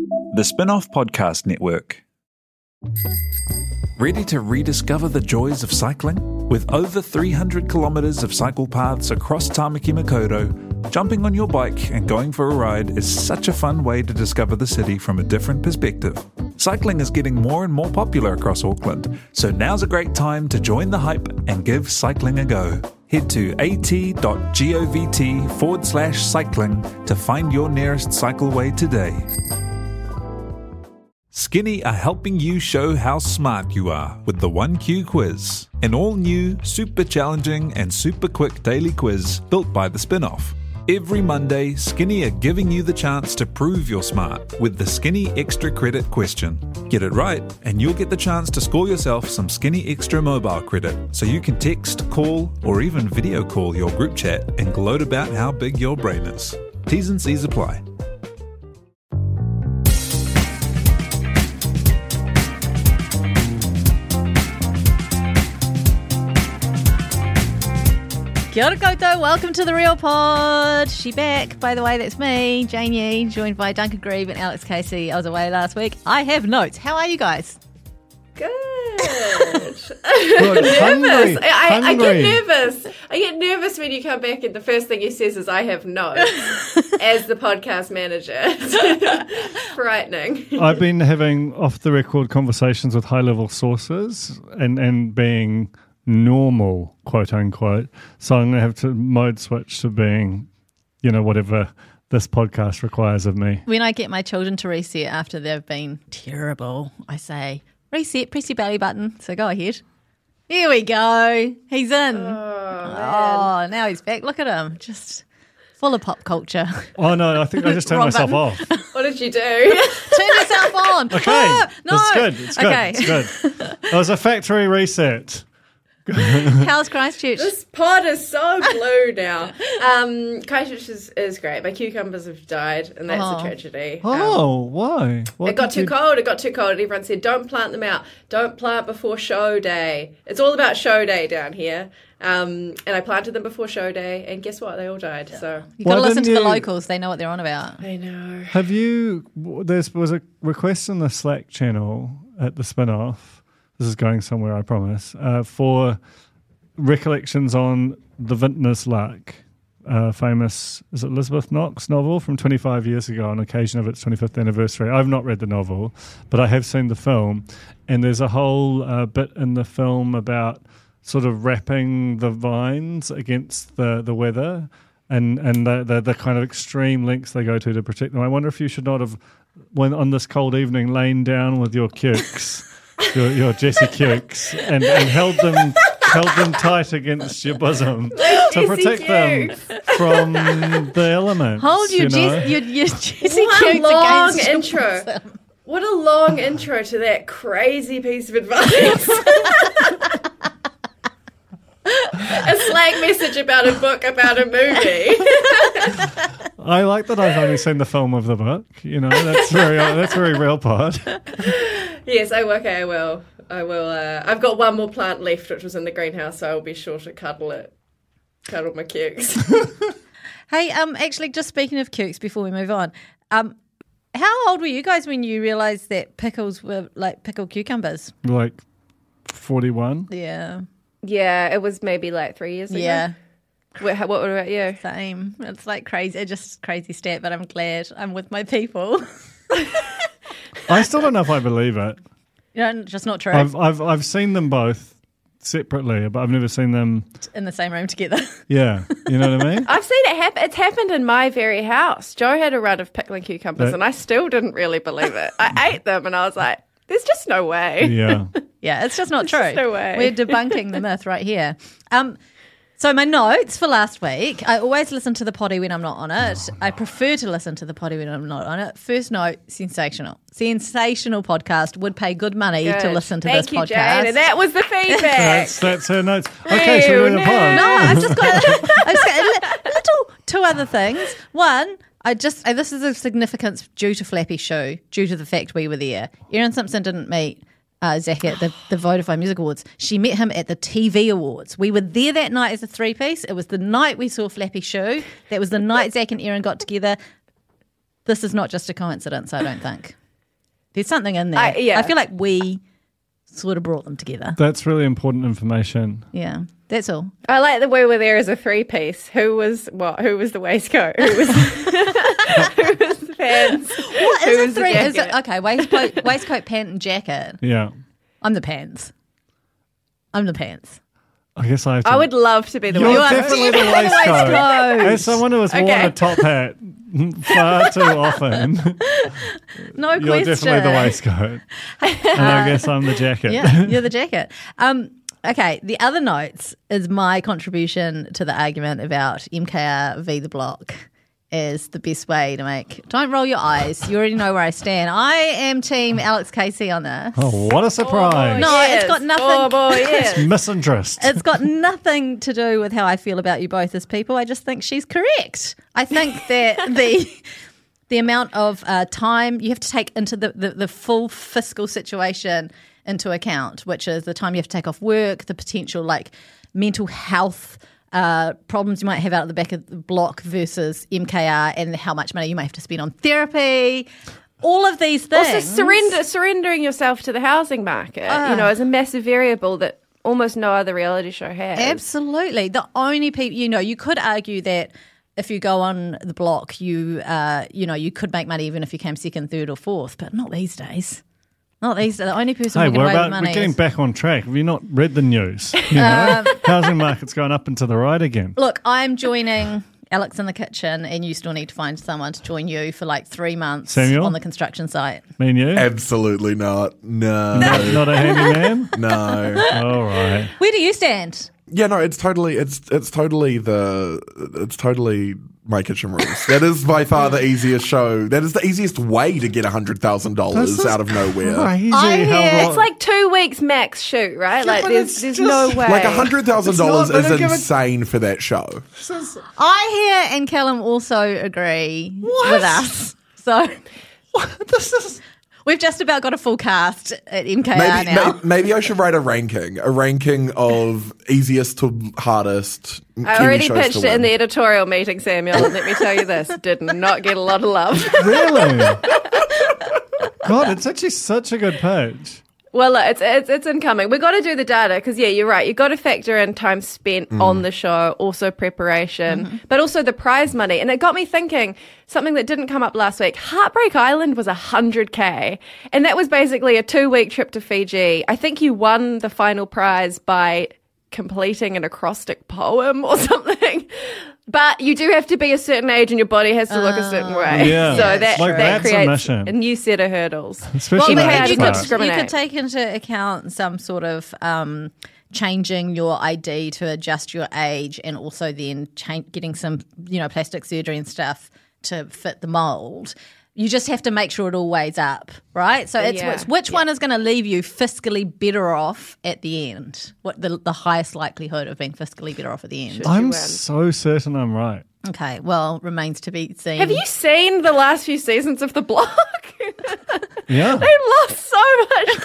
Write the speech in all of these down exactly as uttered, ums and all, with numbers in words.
The Spin-Off Podcast Network. Ready to rediscover the joys of cycling? With over three hundred kilometres of cycle paths across Tāmaki Makaurau, jumping on your bike and going for a ride is such a fun way to discover the city from a different perspective. Cycling is getting more and more popular across Auckland, so now's a great time to join the hype and give cycling a go. Head to at.govt forward slash cycling to find your nearest cycleway today. Skinny are helping you show how smart you are with the one Q quiz, an all-new, super challenging and super quick daily quiz built by the Spin-Off. Every Monday, Skinny are giving you the chance to prove you're smart with the Skinny Extra Credit question. Get it right, and you'll get the chance to score yourself some Skinny Extra mobile credit, so you can text, call, or even video call your group chat and gloat about how big your brain is. T's and C's apply. Kia ora koutou, welcome to The Real Pod. She back, by the way, that's me, Jane Yee, joined by Duncan Grieve and Alex Casey. I was away last week. I have notes. How are you guys? Good. Good. nervous. Hungry. I, I get Hungry. nervous. I get nervous when you come back and the first thing he says is, I have notes, as the podcast manager. It's frightening. I've been having off-the-record conversations with high-level sources and, and being normal, quote-unquote. So I'm going to have to mode switch to being, you know, whatever this podcast requires of me. When I get my children to reset after they've been terrible, I say, reset, press your belly button. So go ahead. Here we go. He's in. Oh, Oh, now he's back. Look at him. Just full of pop culture. Oh, no, I think I just turned Wrong myself button. off. what did you do? Turn yourself on. Okay, Ah, no. it's good, it's good, Okay. it's good. It was a factory reset. How's Christchurch? This pod is so blue now. Um, Christchurch is, is great. My cucumbers have died, and that's Oh. a tragedy. Um, Oh, why? What It got did too you- cold. It got too cold. And everyone said, don't plant them out. Don't plant before show day. It's all about show day down here. Um, and I planted them before show day. And guess what? They all died. So You've got to Why listen to didn't the you- locals. They know what they're on about. I know. Have you, there was a request in the Slack channel at the Spin-Off, this is going somewhere, I promise, uh, for recollections on The Vintner's Luck, uh, famous, is it Elizabeth Knox novel from twenty-five years ago on occasion of its twenty-fifth anniversary. I've not read the novel, but I have seen the film, and there's a whole uh, bit in the film about sort of wrapping the vines against the, the weather and, and the, the, the kind of extreme lengths they go to to protect them. I wonder if you should not have, when on this cold evening, lain down with your cukes, your, your Jessie cukes, and, and held them held them tight against your bosom to Jessie protect them from the elements. Hold your, you know? Jess, your, your Jessie What a cukes long against your intro. bosom. What a long intro to that crazy piece of advice. A Slack message about a book about a movie. I like that I've only seen the film of the book. You know, that's very that's very real pod. Yes, I okay, I will. I will. Uh, I've got one more plant left, which was in the greenhouse, so I'll be sure to cuddle it. Cuddle my cukes. Hey, um, actually, just speaking of cukes before we move on, um, how old were you guys when you realised that pickles were like pickled cucumbers? Like forty-one. Yeah. Yeah, it was maybe like three years ago. Yeah. What, what, what about you? Same. It's like crazy. It's just crazy stat, but I'm glad I'm with my people. I still don't know if I believe it. You know, just not true. I've I've I've seen them both separately, but I've never seen them. In the same room together. Yeah, you know what I mean. I've seen it happen. It's happened in my very house. Joe had a run of pickling cucumbers, That- and I still didn't really believe it. I ate them, and I was like, "There's just no way." Yeah. Yeah, it's just not true. just no way. We're debunking the myth right here. Um, so my notes for last week, I always listen to the potty when I'm not on it. Oh, no. I prefer to listen to the potty when I'm not on it. First note, sensational. Sensational podcast. Would pay good money to Good. listen to Thank this you, podcast. Jane. And that was the feedback. That's that's her notes. Okay, should we Ew, do the no. pod? No, I've just got, I've just got a, li- a little two other things. One, I just uh, this is of significance due to Flappy Shoe, due to the fact we were there. Erin Simpson didn't meet uh, Zach at the, the Vodafone Music Awards. She met him at the T V Awards. We were there that night as a three-piece. It was the night we saw Flappy Shoe. That was the night Zach and Erin got together. This is not just a coincidence, I don't think. There's something in there. I- yeah. I feel like we sort of brought them together. That's really important information. Yeah, that's all. I like that we were there as a three piece. Who was what? Who was the waistcoat? Who was who was the pants? What Who is was it the three? Is it, jacket? okay, waistcoat, waistcoat, pant, and jacket. Yeah. I'm the pants. I'm the pants. I guess I have to. I would love to be the You're waistcoat. definitely the waistcoat. waistcoat. As someone who has worn Okay. a top hat far too often, No you're question. definitely the waistcoat. And I guess I'm the jacket. Yeah, you're the jacket. Um, okay, the other notes is my contribution to the argument about M K R v the Block is the best way to make. Don't roll your eyes. You already know where I stand. I am team Alex Casey on this. Oh, what a surprise. No, it's got nothing- Oh boy, yes. Misinterest. It's got nothing to do with how I feel about you both as people. I just think she's correct. I think that the the amount of uh, time you have to take into the, the, the full fiscal situation into account, which is the time you have to take off work, the potential like mental health uh, problems you might have out at the back of the block versus M K R, and how much money you might have to spend on therapy. All of these things. Also, surrender, surrendering yourself to the housing market, Ah. you know, is a massive variable that almost no other reality show has. Absolutely. The only people, you know, you could argue that if you go on the block, you, uh, you know, you could make money even if you came second, third, or fourth, but not these days. Not these days. The only person Hey, walking we're away about with money we're getting is- back on track. Have you not read the news? You know, Um, housing market's going up and to the right again. Look, I'm joining Alex in the kitchen, and you still need to find someone to join you for like three months Samuel? on the construction site. Me and you? Absolutely not. No. not, not a handyman? No. All right. Where do you stand? Yeah, no, it's totally it's it's totally the it's totally My Kitchen Rules. That is by far the easiest show. That is the easiest way to get a hundred thousand dollars This is out of nowhere. Crazy I how hear- long- It's like two weeks max shoot, right? Like but there's it's there's just- no way. Like a hundred thousand It's dollars not- is they don't give a- insane for that show. I hear and Callum also agree with us. So This is we've just about got a full cast at M K R maybe, now. may- maybe I should write a ranking, a ranking of easiest to hardest. I Kiwi already shows pitched to it in win. the editorial meeting, Samuel, and let me tell you this, did not get a lot of love. Really? God, it's actually such a good page. Well, look, it's it's it's incoming. We got to do the data because yeah, you're right. You got to factor in time spent on the show, also preparation, but also the prize money. And it got me thinking something that didn't come up last week. Heartbreak Island was a hundred k, and that was basically a two week trip to Fiji. I think you won the final prize by completing an acrostic poem or something. But you do have to be a certain age and your body has to look a certain way. Yeah. So that, Like, that that's a creates mission. a new set of hurdles. Especially Well, that and age you part. could, Discriminate. you could take into account some sort of um, changing your I D to adjust your age, and also then change, getting some, you know, plastic surgery and stuff to fit the mold. You just have to make sure it all weighs up, right? So it's, Yeah. it's which one is going to leave you fiscally better off at the end? What the the highest likelihood of being fiscally better off at the end? I'm win. so certain I'm right. Okay, well, remains to be seen. Have you seen the last few seasons of The Block? Yeah. They lost so much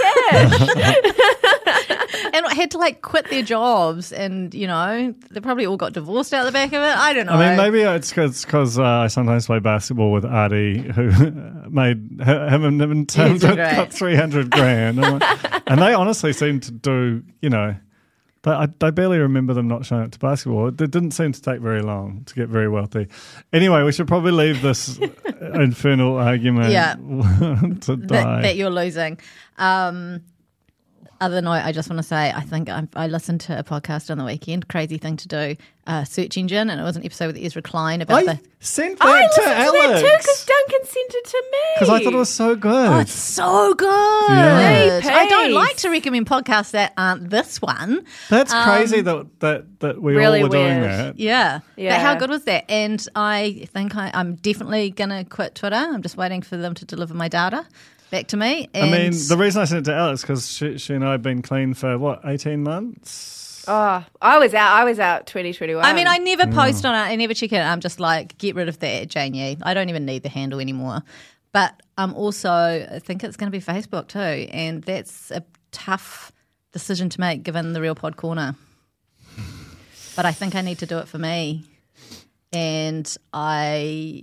cash. and had to like quit their jobs, and you know they probably all got divorced out the back of it. I don't know. I mean, maybe it's because uh, I sometimes play basketball with Artie, who made him and him in terms He's of great. got three hundred grand, I'm like- and they honestly seem to do. You know, they, I, I barely remember them not showing up to basketball. It didn't seem to take very long to get very wealthy. Anyway, we should probably leave this infernal argument Yeah. to die. that, that you're losing. Um, other note, I just want to say, I think I, I listened to a podcast on the weekend. Crazy thing to do. Uh, search engine, and it was an episode with Ezra Klein about I the. sent I that to listened to that too Alex because Duncan sent it to me. because I thought it was so good. Oh, it's so good. Yeah. Hey, I don't Pace. like to recommend podcasts that aren't this one. That's crazy that that that we really all were doing weird. that. Yeah. Yeah. But how good was that? And I think I, I'm definitely going to quit Twitter. I'm just waiting for them to deliver my data back to me. And I mean, the reason I sent it to Alex because she, she and I have been clean for what eighteen months. Oh, I was out. I was out twenty twenty-one. I mean, I never post on it. I never check it. I'm just like, get rid of that, Jane Yee. I don't even need the handle anymore. But I'm also, I think it's going to be Facebook too. And that's a tough decision to make given the Real Pod Corner. But I think I need to do it for me. And I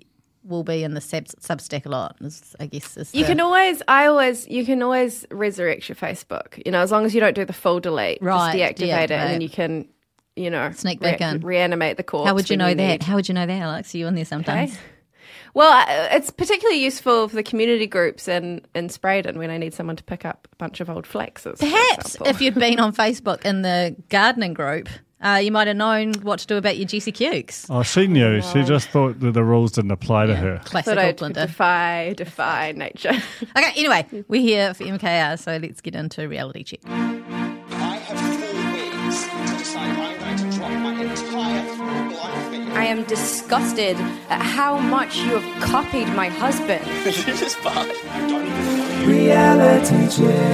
will be in the sub- Substack a lot. Is, I guess is You the- can always, I always, you can always resurrect your Facebook. You know, as long as you don't do the full delete, Right, just deactivate, it, and deactivate. then you can, you know, Sneak back in. reanimate the corpse. How would you when know that? need. How would you know that, Alex? Are you on there sometimes? Okay. Well, I- it's particularly useful for the community groups in, in Spraydon when I need someone to pick up a bunch of old flaxes. for Perhaps example. if you'd been on Facebook in the gardening group, uh, you might have known what to do about your G C Cukes. Oh, she knew. She just thought that the rules didn't apply to her. Classic Thought I'd Aucklander. defy, defy nature. Okay, anyway, we're here for M K R, so let's get into reality check. I have four weeks to decide I'm going to drop my entire frugal outfit. I am disgusted at how much you have copied my husband. This is fine. I don't even know you. Reality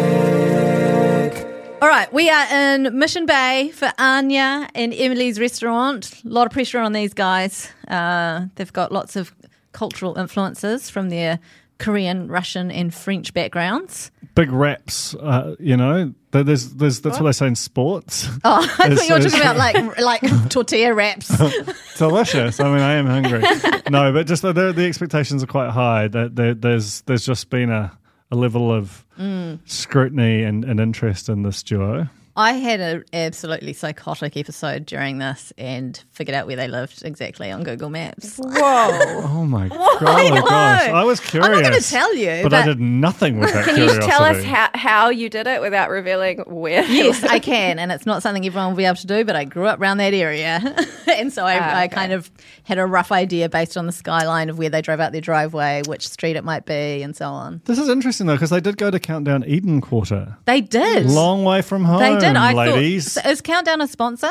check. All right, we are in Mission Bay for Anya and Emily's restaurant. A lot of pressure on these guys. Uh, they've got lots of cultural influences from their Korean, Russian, and French backgrounds. Big wraps, uh, you know. There- There's, there's, that's what they say in sports. Oh, I It's- thought you were it's- talking about like like tortilla wraps. Delicious. I mean, I am hungry. No, but just the, the the expectations are quite high. That there, there's there's just been a, a level of scrutiny and, and interest in this duo. I had an absolutely psychotic episode during this and figured out where they lived exactly on Google Maps. Whoa. Oh my god! Oh gosh, I was curious. I'm not going to tell you, but, but, I did nothing with that Can you curiosity. tell us how, how you did it without revealing where? they yes, were? I can, and it's not something everyone will be able to do. But I grew up around that area, and so I, Ah, I okay. kind of had a rough idea based on the skyline of where they drove out their driveway, which street it might be, and so on. This is interesting though, because they did go to Countdown Eden Quarter. They did. Long way from home, They did. I ladies. thought. So is Countdown a sponsor?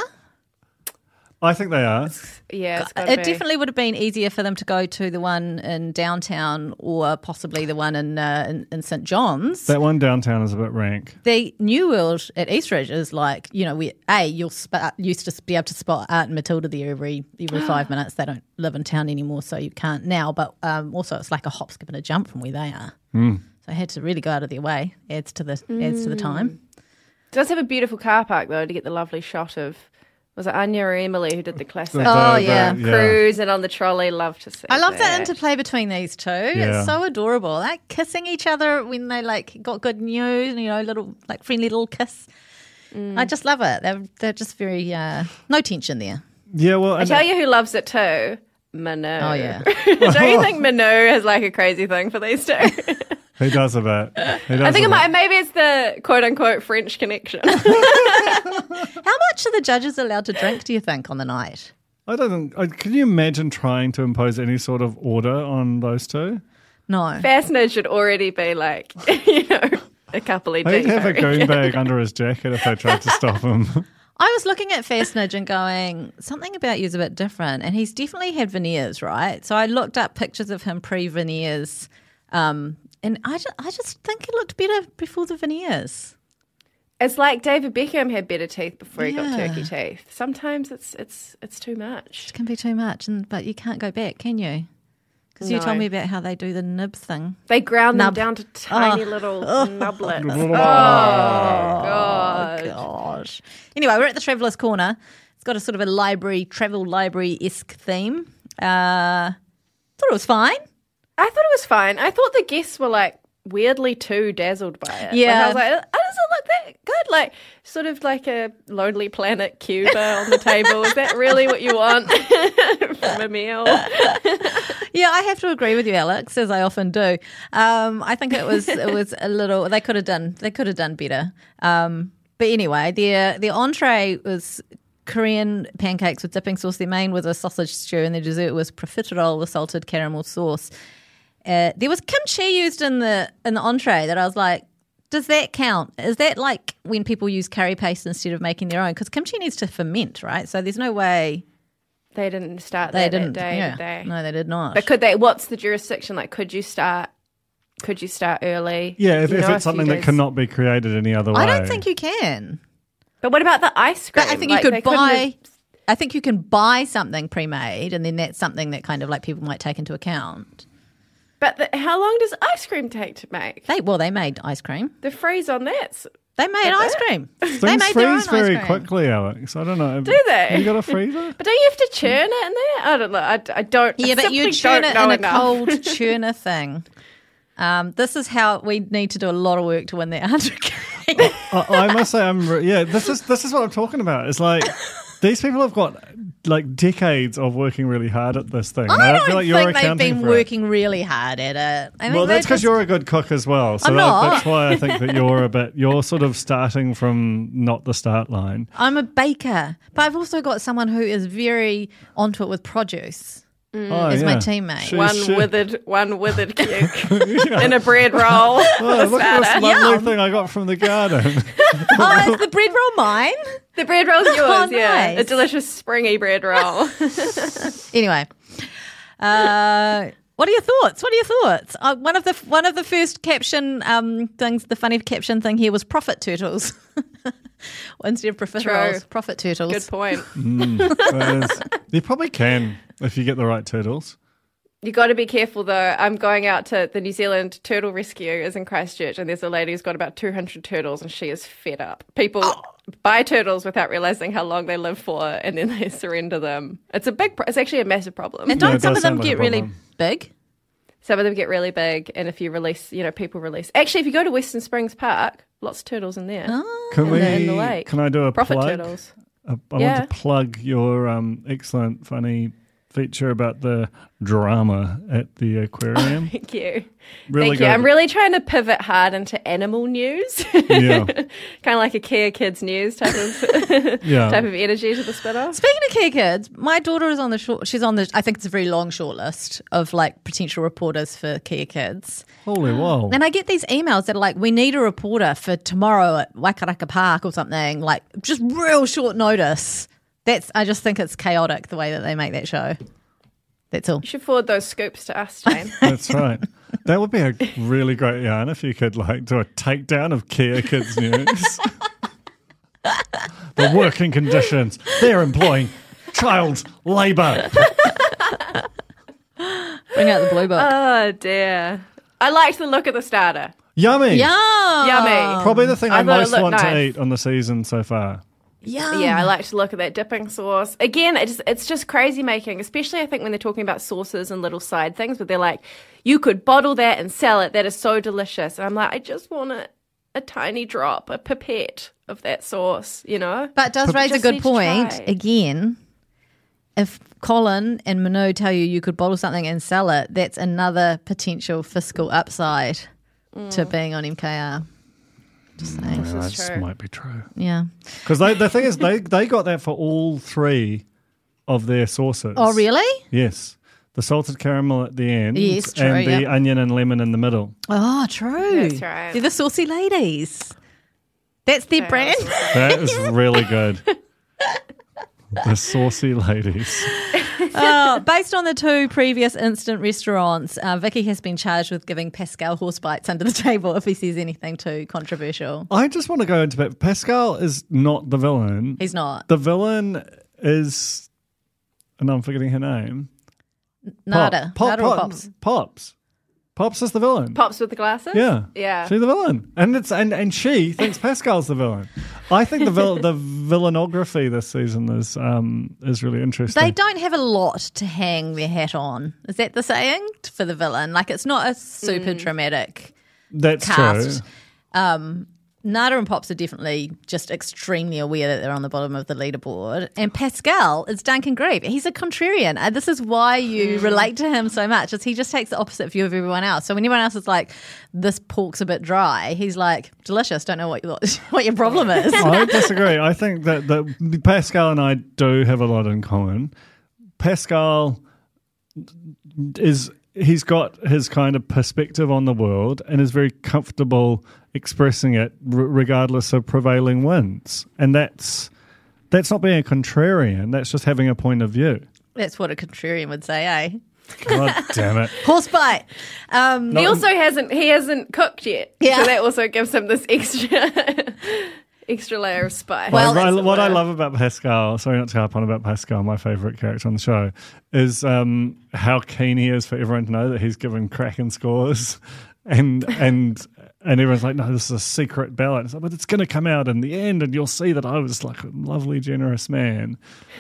I think they are. Yeah, it's gotta It be. definitely would have been easier for them to go to the one in downtown or possibly the one in uh, in, in Saint John's. That one downtown is a bit rank. The New World at Eastridge is like, you know, we a you'll spot, used to be able to spot Art and Matilda there every every five minutes. They don't live in town anymore, so you can't now. But um, also, it's like a hop, skip, and a jump from where they are. Hmm. So I had to really go out of their way. Adds to the adds to the time. It does have a beautiful car park though to get the lovely shot of. Was it Anya or Emily who did the classic? Oh, The- the- yeah. Cruising on the trolley, love to see. I love that. the interplay between these two. Yeah. It's so adorable. Like kissing each other when they like got good news, you know, little like friendly little kiss. I just love it. They're they're just very uh, no tension there. Yeah, well, I and- tell you who loves it too. Manu. Oh yeah. Don't you think Manu has like a crazy thing for these two? he does a bit. He does I think a it might, bit. maybe it's the quote unquote French connection. How much are the judges allowed to drink, do you think, on the night? I don't. think- I- Can you imagine trying to impose any sort of order on those two? No. Fastner should already be like, you know, a couple of He'd deep. have I a goon reckon. bag under his jacket if they tried to stop him. I was looking at Fastnage and going, something about you is a bit different. And he's definitely had veneers, right? So I looked up pictures of him pre-veneers. Um, and I just, I just think he looked better before the veneers. It's like David Beckham had better teeth before he got Yeah. turkey teeth. Sometimes it's it's it's too much. It can be too much, and but you can't go back, can you? Because you No. told me about how they do the nib thing. They ground Nub. them down to tiny Oh. little nublets. Oh, Oh, God. Gosh. Anyway, we're at the Traveller's Corner. It's got a sort of a library, travel library-esque theme. Uh, thought it was fine. I thought it was fine. I thought the guests were like weirdly too dazzled by it. Yeah. Like, I was like, oh, does it look that good? Like sort of like a Lonely Planet Cuba on the table. Is that really what you want from a meal? Yeah, I have to agree with you, Alex, as I often do. Um, I think it was it was a little. They could have done. They could have done better. Um, but anyway, their their entree was Korean pancakes with dipping sauce. Their main was a sausage stew, and their dessert was profiterole with salted caramel sauce. Uh, there was kimchi used in the in the entree that I was like, does that count? Is that like when people use curry paste instead of making their own? Because kimchi needs to ferment, right? So there's no way They didn't start they that, didn't. that day, yeah. did they? No, they did not. But could they? What's the jurisdiction? Like, could you start? Could you start early? Yeah, if, You if know, a it's few something that days- cannot be created any other way. I don't think you can. But what about the ice cream? But I think Like, you they could couldn't buy. have- I think you can buy something pre-made, and then that's something that kind of like people might take into account. But the, how long does ice cream take to make? They well, they made ice cream. The freeze on that's They made ice cream. They Things made their own freeze very ice cream. quickly, Alex. I don't know. Do they? You got a freezer? But don't you have to churn it in there? I don't know. I, I don't. Yeah, I but you simply churn don't it know in a enough. cold churner thing. Um, this is how we need to do a lot of work to win that one hundred K. I, I must say, I'm re- yeah. This is this is what I'm talking about. It's like these people have got like decades of working really hard at this thing. and I I don't feel like you're think they've accounting been for it. working really hard at it. I think Well, they that's because just- you're a good cook as well. So I'm that, not. that's why I think that you're a bit. You're sort of starting from not the start line. I'm a baker, but I've also got someone who is very onto it with produce. Oh, As yeah. my teammate. She- One she- withered, one withered cube in a bread roll. Oh, look at this Starter. lovely Yum. thing I got from the garden. Oh, is the bread roll mine? The bread roll's yours, Oh, yeah. nice. A delicious springy bread roll. Anyway, uh, what are your thoughts? What are your thoughts? Uh, one of the one of the first caption um, things, the funny caption thing here was profit turtles instead of profit True. rolls. Profit turtles. Good point. Whereas you probably can if you get the right turtles. You got to be careful though. I'm going out to the New Zealand Turtle Rescue is in Christchurch, and there's a lady who's got about two hundred turtles, and she is fed up. People buy turtles without realizing how long they live for, and then they surrender them. It's a big. Pro- it's actually a massive problem. And Yeah, don't it some does of them sound like a get really problem. big? Some of them get really big, and if you release, you know, people release. Actually, if you go to Western Springs Park, lots of turtles in there. Can in we? the- in the lake. Can I do a Profit plug? turtles. I, I Yeah. want to plug your um, excellent, funny feature about the drama at the aquarium. Thank you. Really Thank good. you. I'm really trying to pivot hard into animal news. Yeah. kind of like a Kia Kids news type of Yeah. type of energy to the spin-off. Speaking of Care Kids, my daughter is on the short. She's on the. I think it's a very long short list of like potential reporters for Care Kids. Holy whoa! And I get these emails that are like, "We need a reporter for tomorrow at Waikaraka Park or something." Like just real short notice. That's. I just think it's chaotic the way that they make that show. That's all. You should forward those scoops to us, Jane. That's right. That would be a really great yarn if you could like do a takedown of Kia Kids News. The working conditions they're employing child labour. Bring out the blue book. Oh dear. I liked the look of the starter. Yummy. Yum. Yummy. Probably the thing I I, thought it most looked want to nice. eat on the season so far. Yum. Yeah, I like to look at that dipping sauce. Again, it's it's just crazy making, especially I think when they're talking about sauces and little side things, but they're like, you could bottle that and sell it. That is so delicious. And I'm like, I just want a, a tiny drop, a pipette of that sauce, you know? But it does raise a Just good need to point. try. Again, if Colin and Manu tell you you could bottle something and sell it, that's another potential fiscal upside to being on M K R. Just saying. Yeah, is this true. might be true. Yeah. Because the thing is, they, they got that for all three of their sauces. Oh, really? Yes. The salted caramel at the end Yes, true, and the yep. onion and lemon in the middle. Oh, true. That's right. They're the saucy ladies. That's their brand. That is really good. The saucy ladies. Oh, based on the two previous instant restaurants, uh, Vicky has been charged with giving Pascal horse bites under the table if he says anything too controversial. I just want to go into it. Pascal is not the villain. He's not. The villain is, and I'm forgetting her name. Nada. Pop, Nada Pop, or Pop- Pops. Pops. Pops is the villain. Pops with the glasses? Yeah, Yeah. she's the villain, and it's and, and she thinks Pascal's the villain. I think the vil- the villainography this season is um is really interesting. They don't have a lot to hang their hat on. Is that the saying for the villain? Like, it's not a super dramatic That's cast. true. Um, Nada and Pops are definitely just extremely aware that they're on the bottom of the leaderboard. And Pascal is Duncan Grieve. He's a contrarian. And this is why you relate to him so much, is he just takes the opposite view of everyone else. So when everyone else is like, this pork's a bit dry, he's like, delicious, don't know what, you, what your problem is. I disagree. I think that, that Pascal and I do have a lot in common. Pascal is he's got his kind of perspective on the world and is very comfortable expressing it r- regardless of prevailing winds, and that's that's not being a contrarian. That's just having a point of view. That's what a contrarian would say, eh? God damn it! Horsebite. Um, He also hasn't he hasn't cooked yet. Yeah. So that also gives him this extra extra layer of spice. Well, I, as it what I were. love about Pascal, sorry not to harp on about Pascal, my favourite character on the show, is um, how keen he is for everyone to know that he's given cracking scores, and and And everyone's like, no, this is a secret ballot. It's like, but it's going to come out in the end, and you'll see that I was like a lovely, generous man.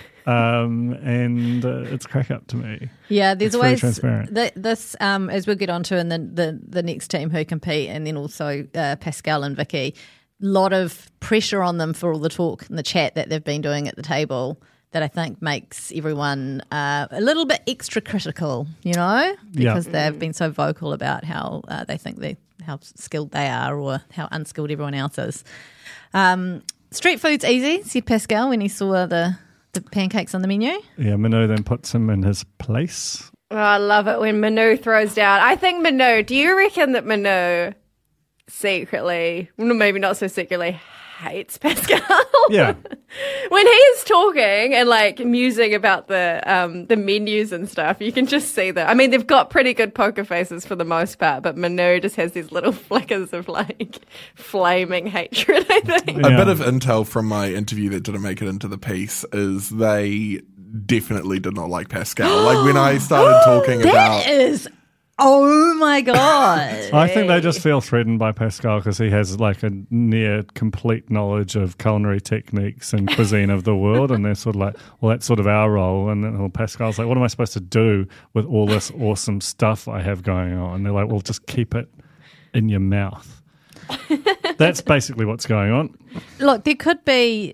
Um, and uh, it's crack up to me. Yeah, there's It's very always transparent. th- this, um, as we'll get onto in the, the, the next team who compete, and then also uh, Pascal and Vicky, lot of pressure on them for all the talk and the chat that they've been doing at the table that I think makes everyone uh, a little bit extra critical, you know, because Yeah. they've been so vocal about how uh, they think they how skilled they are or how unskilled everyone else is. Um, street food's easy, said Pascal when he saw the, the pancakes on the menu. Yeah, Manu then puts him in his place. Oh, I love it when Manu throws down. I think Manu, do you reckon that Manu secretly, well, maybe not so secretly, hates Pascal? Yeah. When he is talking and like musing about the um, the menus and stuff, you can just see that. I mean, they've got pretty good poker faces for the most part, but Manu just has these little flickers of like flaming hatred, I think. A Yeah. bit of intel from my interview that didn't make it into the piece is they definitely did not like Pascal. Like when I started talking about. That is, oh my God. I think they just feel threatened by Pascal because he has like a near complete knowledge of culinary techniques and cuisine of the world, and they're sort of like, well, that's sort of our role. And then well, Pascal's like, what am I supposed to do with all this awesome stuff I have going on? And they're like, well, just keep it in your mouth. That's basically what's going on. Look, there could be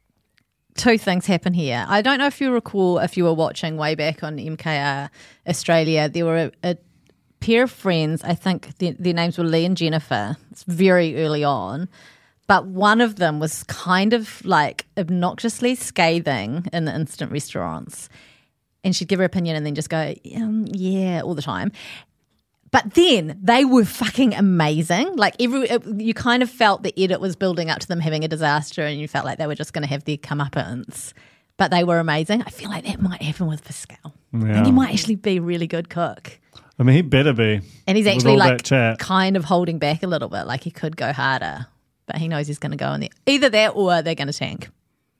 two things happen here. I don't know if you recall, if you were watching way back on M K R Australia, there were a, a pair of friends, I think their, their names were Lee and Jennifer. It's very early on. But one of them was kind of like obnoxiously scathing in the instant restaurants. And she'd give her opinion and then just go, um, yeah, all the time. But then they were fucking amazing. Like every, it, you kind of felt the edit was building up to them having a disaster, and you felt like they were just going to have their comeuppance. But they were amazing. I feel like that might happen with Pascal. I Yeah. think he might actually be a really good cook. I mean, he better be. And he's with actually all like that chat. kind of holding back a little bit. Like he could go harder, but he knows he's going to go in there. Either that or they're going to tank.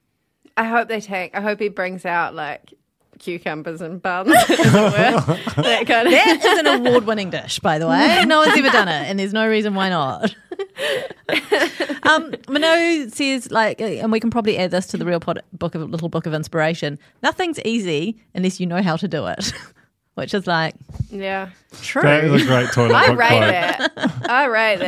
I hope they tank. I hope he brings out like cucumbers and buns, as it were. That kind of. That is an award-winning dish, by the way. No one's ever done it, and there's no reason why not. um, Manu says, like, and we can probably add this to the real pod, book of little book of inspiration. Nothing's easy unless you know how to do it, which is like Yeah. true. That is a great toilet I book rate quote. that. I rate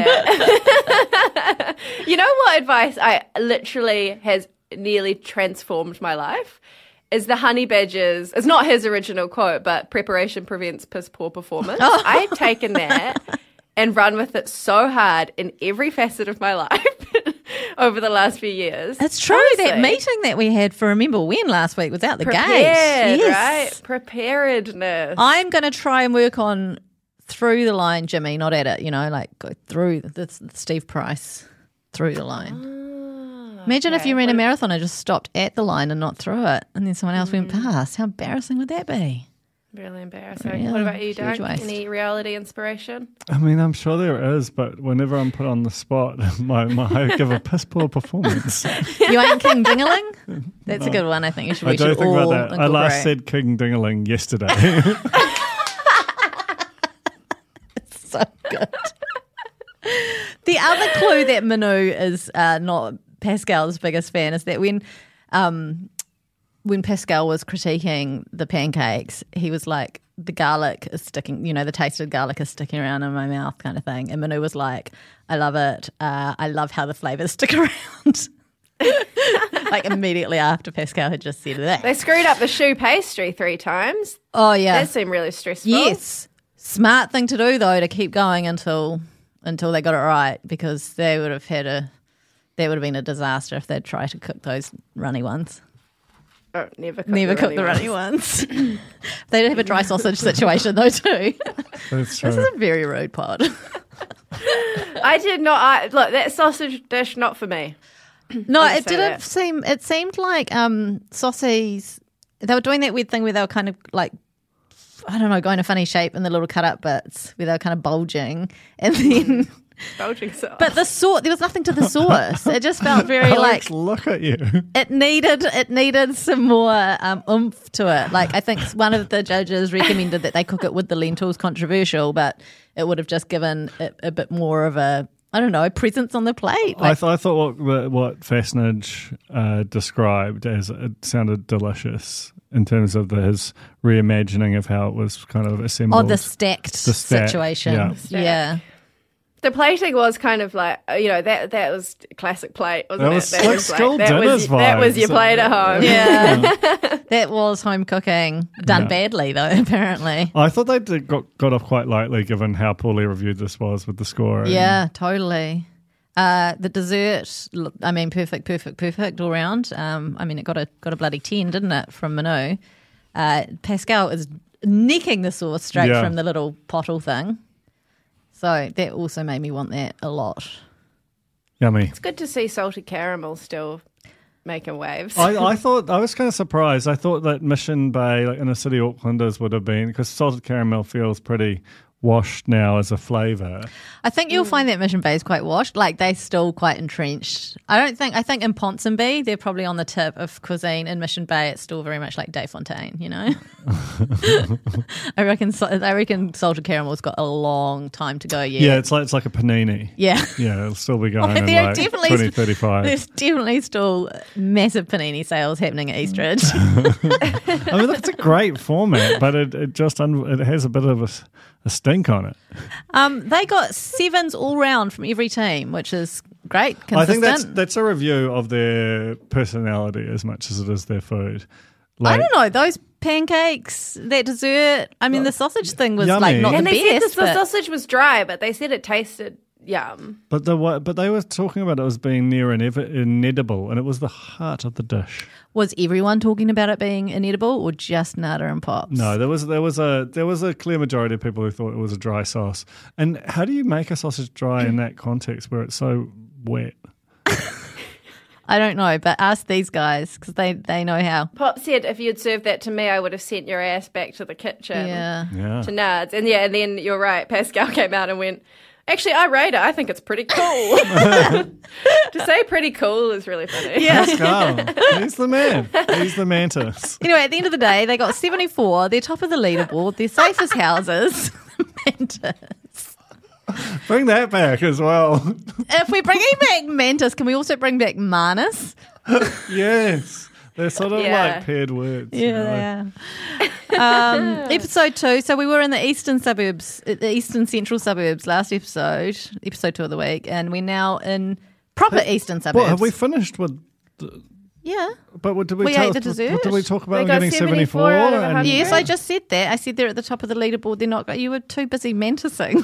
that. You know what advice I literally has nearly transformed my life? Is the honey badgers. It's not his original quote, but preparation prevents piss poor performance. Oh. I've taken that and run with it so hard in every facet of my life over the last few years. It's true. That Honestly. meeting that we had for Remember When last week was out the Prepared, gate. Yes. right? Preparedness. I'm going to try and work on through the line, Jimmy, not at it, you know, like go through the, the Steve Price through the line. Imagine if okay. you ran a What- marathon and just stopped at the line and not through it, and then someone else went past. How embarrassing would that be? Really embarrassing. Really What about you, huge Doug? waste. Any reality inspiration? I mean, I'm sure there is, but whenever I'm put on the spot, my, my I give a piss poor performance. You ain't King Dingaling? That's a good one. I think you should, I we don't should think all about that. I last incorporate. said King Dingaling yesterday. So good. The other clue that Manu is uh, not Pascal's biggest fan is that when um, when Pascal was critiquing the pancakes, he was like, the garlic is sticking, you know, the taste of garlic is sticking around in my mouth kind of thing. And Manu was like, I love it. Uh, I love how the flavours stick around. Like immediately after Pascal had just said that. They screwed up the choux pastry three times. Oh, yeah. That seemed really stressful. Yes. Smart thing to do though, to keep going until until they got it right, because they would have had a that would have been a disaster if they'd tried to cook those runny ones. Oh, never cook Never the cook the runny runny ones. They did have a dry sausage situation though too. That's true. This is a very rude pod. I did not. I, look, that sausage dish, not for me. No, I'll it say didn't that. seem. It seemed like um, saucies. They were doing that weird thing where they were kind of like, I don't know, going a funny shape in the little cut up bits where they were kind of bulging, and then. Bulging sauce. But the sauce, there was nothing to the sauce. It just felt very Alex, like look at you. it needed. It needed some more um, oomph to it. Like I think one of the judges recommended that they cook it with the lentils. Controversial, but it would have just given it a bit more of a I don't know, presents on the plate. I, Like, th- I thought what what Fasnage uh, described as it sounded delicious in terms of the, his reimagining of how it was kind of oh, assembled. the stacked The stack, situation. yeah. Yeah. The plating was kind of like, you know, that that was classic plate, wasn't That it? was like school that dinners was, that was your vibes. plate at home. Yeah. That was home cooking. Done Yeah. badly, though, apparently. I thought they did, got got off quite lightly given how poorly reviewed this was with the score. and- Yeah, totally. Uh, the dessert, look, I mean, perfect, perfect, perfect all round. Um, I mean, it got a got a bloody ten, didn't it, from Manu? Uh, Pascal is nicking the sauce straight Yeah. from the little pottle thing. So that also made me want that a lot. Yummy. It's good to see salted caramel still making waves. I, I thought I was kind of surprised. I thought that Mission Bay, like inner city Aucklanders, would have been because salted caramel feels pretty washed now as a flavour. I think you'll find that Mission Bay is quite washed. Like they're still quite entrenched. I don't think. I think in Ponsonby they're probably on the tip of cuisine. In Mission Bay, it's still very much like Day Fontaine. You know. I reckon. I reckon salted caramel's got a long time to go yet. Yeah, it's like it's like a panini. Yeah. Yeah, it'll still be going Oh, in there are like definitely twenty thirty-five. There's definitely still massive panini sales happening at Eastridge. I mean, look, it's a great format, but it, it just un- it has a bit of a, a stink on it. um, they got sevens all round from every team, which is great. Consistent. I think that's that's a review of their personality as much as it is their food. I Like, don't know, those pancakes, that dessert. I mean, the sausage thing was like Yummy. not and the they said best. the, the but- sausage was dry, but they said it tasted yum. But the wa- but they were talking about it as being near inev- inedible, and it was the heart of the dish. Was everyone talking about it being inedible or just Nada and Pops? No, there was there was a there was a clear majority of people who thought it was a dry sauce. And how do you make a sausage dry in that context where it's so wet? I don't know, but ask these guys because they, they know how. Pop said if you'd served that to me, I would have sent your ass back to the kitchen. Yeah. Yeah. To Nards. And yeah, and then you're right, Pascal came out and went, actually, I rate it. I think it's pretty cool. To say pretty cool is really funny. Yeah. Pascal, he's the man. He's the mantis. Anyway, at the end of the day, they got seventy-four. They're top of the leaderboard. They're safe as houses. Mantis. Bring that back as well. If we're bringing back Mantis, can we also bring back Manus? Yes. They're sort of Yeah. like paired words. you know. Yeah, um, episode two. So we were in the eastern suburbs, uh, the eastern central suburbs last episode, episode two of the week, and we're now in proper eastern suburbs. What, have we finished with... The, Yeah. but what did we, We tell ate the us- what- dessert. What did we talk about We got getting seventy-four seventy-four? out of one and- hundred. Yes, I just said that. I said they're at the top of the leaderboard. They're not. You were too busy mantising.